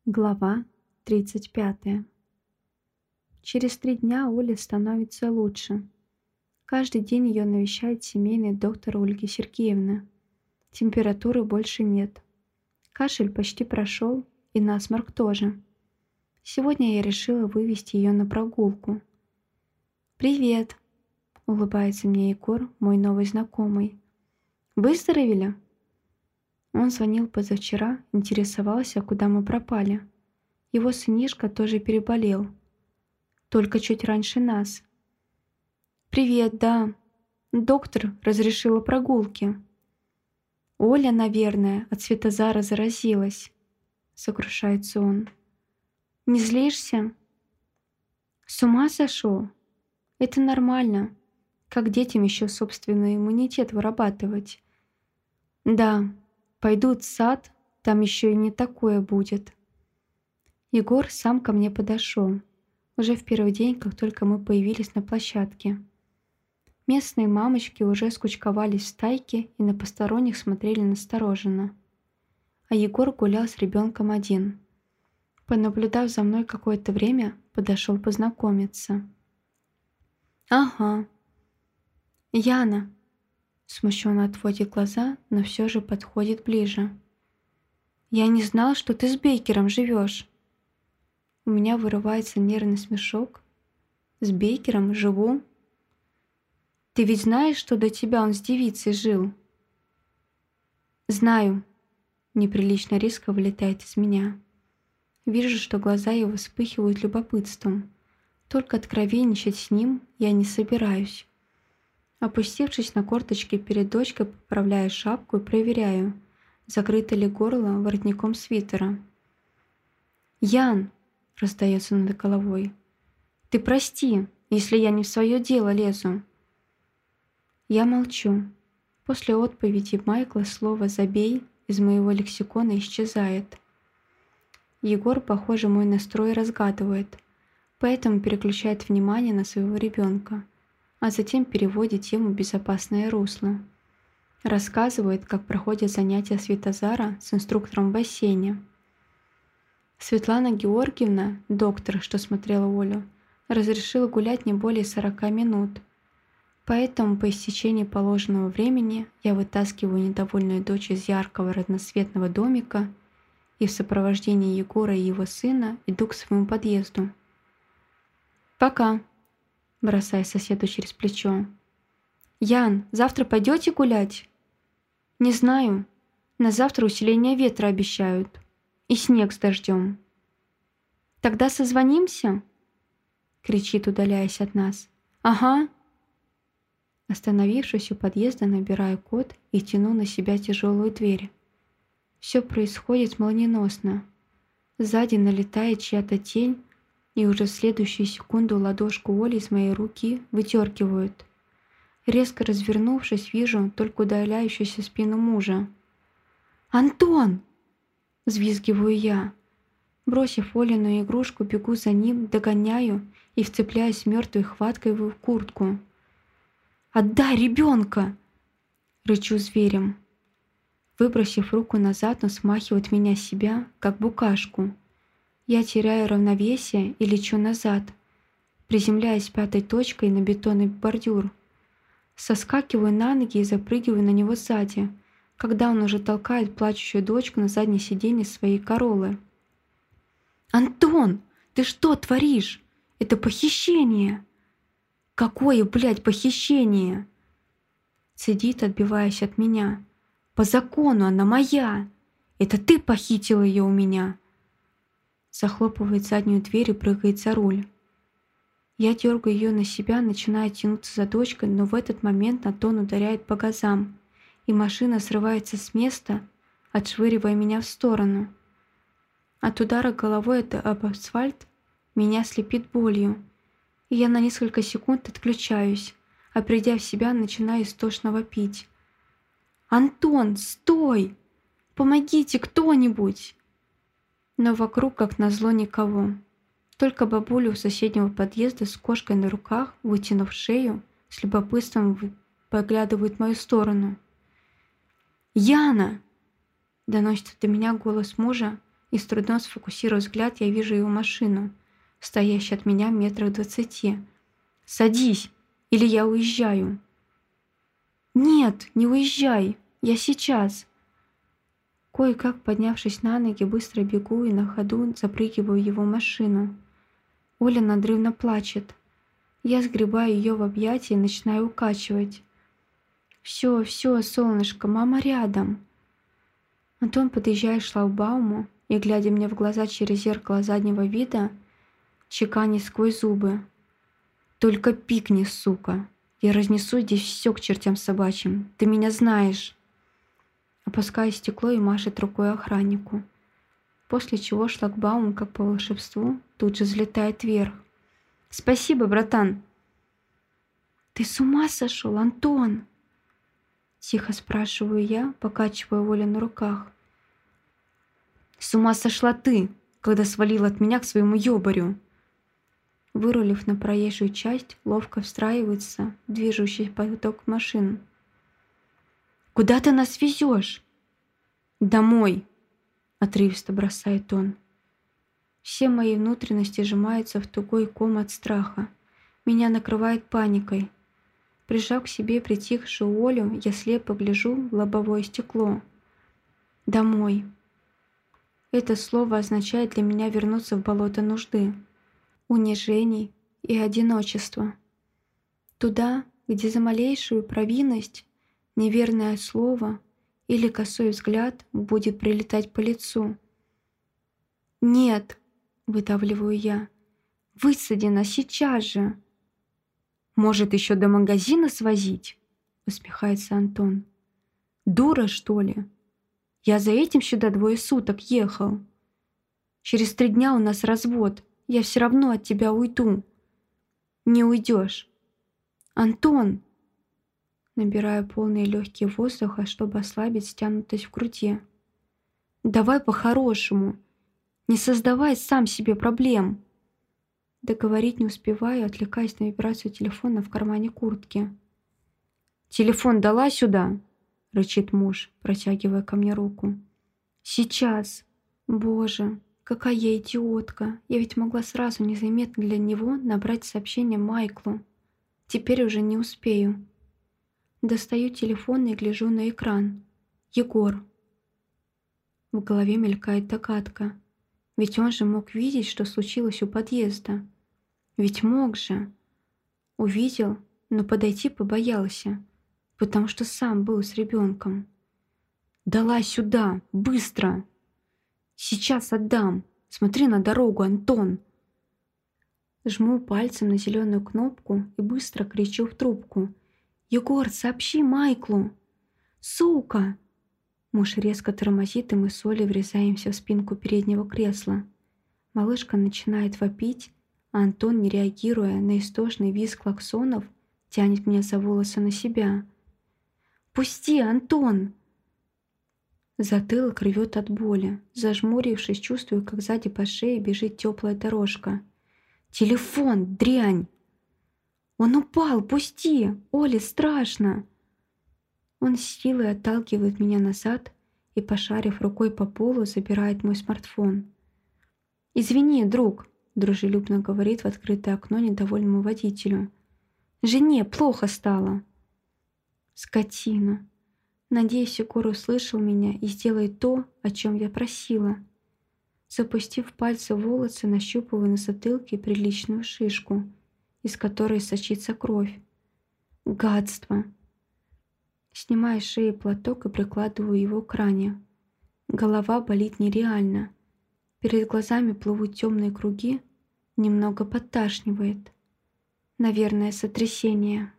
Глава 35. Через 3 дня Оле становится лучше. Каждый день ее навещает семейный доктор Ольги Сергеевны. Температуры больше нет. Кашель почти прошел, и насморк тоже. Сегодня я решила вывести ее на прогулку. «Привет!» — улыбается мне Егор, мой новый знакомый. «Выздоровели?» Он звонил позавчера, интересовался, куда мы пропали. Его сынишка тоже переболел. Только чуть раньше нас. «Привет, да. Доктор разрешила прогулки. Оля, наверное, от Светозара заразилась», — сокрушается он. «Не злишься?» «С ума сошел? Это нормально. Как детям еще собственный иммунитет вырабатывать?» «Да, пойдут в сад, там еще и не такое будет». Егор сам ко мне подошел, уже в первый день, как только мы появились на площадке. Местные мамочки уже скучковались в стайке и на посторонних смотрели настороженно. А Егор гулял с ребенком один. Понаблюдав за мной какое-то время, подошел познакомиться. «Ага. Яна», смущенно отводит глаза, но все же подходит ближе. «Я не знал, что ты с Бейкером живешь». У меня вырывается нервный смешок. «С Бейкером живу?» «Ты ведь знаешь, что до тебя он с девицей жил?» «Знаю». Неприлично резко вылетает из меня. Вижу, что глаза его вспыхивают любопытством. Только откровенничать с ним я не собираюсь. Опустившись на корточки перед дочкой, поправляю шапку и проверяю, закрыто ли горло воротником свитера. «Ян!» — раздается над головой. «Ты прости, если я не в свое дело лезу». Я молчу. После отповеди Майкла слово «забей» из моего лексикона исчезает. Егор, похоже, мой настрой разгадывает, поэтому переключает внимание на своего ребенка, а затем переводит тему в безопасное русло. Рассказывает, как проходят занятия Светозара с инструктором в бассейне. Светлана Георгиевна, доктор, что смотрела Олю, разрешила гулять не более 40 минут. Поэтому по истечении положенного времени я вытаскиваю недовольную дочь из яркого разноцветного домика и в сопровождении Егора и его сына иду к своему подъезду. «Пока», — бросая соседу через плечо. «Ян, завтра пойдете гулять?» «Не знаю. На завтра усиление ветра обещают. И снег с дождем». «Тогда созвонимся?» — кричит, удаляясь от нас. «Ага». Остановившись у подъезда, набираю код и тяну на себя тяжелую дверь. Все происходит молниеносно. Сзади налетает чья-то тень, и уже в следующую секунду ладошку Оли из моей руки выдергивают. Резко развернувшись, вижу только удаляющуюся спину мужа. «Антон!» — взвизгиваю я. Бросив Олину игрушку, бегу за ним, догоняю и вцепляюсь мертвой хваткой в куртку. «Отдай ребенка!» — рычу зверем. Выбросив руку назад, он смахивает меня с себя, как букашку. Я теряю равновесие и лечу назад, приземляясь пятой точкой на бетонный бордюр. Соскакиваю на ноги и запрыгиваю на него сзади, когда он уже толкает плачущую дочку на заднее сиденье своей Короллы. «Антон, ты что творишь? Это похищение!» «Какое, блядь, похищение?» Цедит, отбиваясь от меня. «По закону она моя! Это ты похитила ее у меня!» Захлопывает заднюю дверь и прыгает за руль. Я дергаю ее на себя, начинаю тянуться за дочкой, но в этот момент Антон ударяет по газам, и машина срывается с места, отшвыривая меня в сторону. От удара головой об асфальт меня слепит болью, и я на несколько секунд отключаюсь, а придя в себя, начинаю истошно вопить. «Антон, стой! Помогите кто-нибудь!» Но вокруг, как назло, никого. Только бабуля у соседнего подъезда с кошкой на руках, вытянув шею, с любопытством поглядывает в мою сторону. «Яна!» — доносится до меня голос мужа, и с трудом сфокусируя взгляд, я вижу его машину, стоящую от меня метрах 20. «Садись, или я уезжаю!» «Нет, не уезжай! Я сейчас!» Кое-как поднявшись на ноги, быстро бегу и на ходу запрыгиваю в его машину. Оля надрывно плачет. Я сгребаю ее в объятия и начинаю укачивать. «Все, все, солнышко, мама рядом!» Антон подъезжает к шлагбауму и, глядя мне в глаза через зеркало заднего вида, чеканит сквозь зубы: «Только пикни, сука! Я разнесу здесь все к чертям собачьим. Ты меня знаешь!» Опуская стекло и машет рукой охраннику. После чего шлагбаум, как по волшебству, тут же взлетает вверх. «Спасибо, братан!» «Ты с ума сошел, Антон?» Тихо спрашиваю я, покачивая Олю на руках. «С ума сошла ты, когда свалила от меня к своему ёбарю!» Вырулив на проезжую часть, ловко встраивается в движущийся поток машин. «Куда ты нас везешь?» «Домой!» — отрывисто бросает он. Все мои внутренности сжимаются в тугой ком от страха. Меня накрывает паникой. Прижав к себе притихшую Олю, я слепо гляжу в лобовое стекло. «Домой». Это слово означает для меня вернуться в болото нужды, унижений и одиночества. Туда, где за малейшую провинность, неверное слово или косой взгляд будет прилетать по лицу. «Нет», — выдавливаю я, — «высади нас сейчас же». «Может, еще до магазина свозить?» — усмехается Антон. «Дура, что ли? Я за этим сюда 2 суток ехал. Через 3 дня у нас развод. Я все равно от тебя уйду». «Не уйдешь». «Антон!» Набираю полные легкие воздуха, чтобы ослабить стянутость в груди. «Давай по-хорошему. Не создавай сам себе проблем». Договорить не успеваю, отвлекаясь на вибрацию телефона в кармане куртки. «Телефон дала сюда!» — рычит муж, протягивая ко мне руку. «Сейчас! Боже, какая я идиотка! Я ведь могла сразу незаметно для него набрать сообщение Майклу. Теперь уже не успею». Достаю телефон и гляжу на экран. Егор. В голове мелькает догадка. Ведь он же мог видеть, что случилось у подъезда. Ведь мог же. Увидел, но подойти побоялся, потому что сам был с ребенком. «Дала сюда! Быстро!» «Сейчас отдам! Смотри на дорогу, Антон!» Жму пальцем на зеленую кнопку и быстро кричу в трубку. «Егор, сообщи Майклу!» «Сука!» Муж резко тормозит, и мы с Олей врезаемся в спинку переднего кресла. Малышка начинает вопить, а Антон, не реагируя на истошный визг клаксонов, тянет меня за волосы на себя. «Пусти, Антон!» Затылок рвет от боли. Зажмурившись, чувствую, как сзади по шее бежит теплая дорожка. «Телефон, дрянь!» «Он упал! Пусти! Оле страшно!» Он с силой отталкивает меня назад и, пошарив рукой по полу, забирает мой смартфон. «Извини, друг», — дружелюбно говорит в открытое окно недовольному водителю. «Жене плохо стало». Скотина. Надеюсь, Егор услышал меня и сделает то, о чем я просила. Запустив пальцы в волосы, нащупываю на затылке приличную шишку, из которой сочится кровь. Гадство. Снимаю с шеи платок и прикладываю его к ране. Голова болит нереально. Перед глазами плывут темные круги, немного подташнивает. Наверное, сотрясение.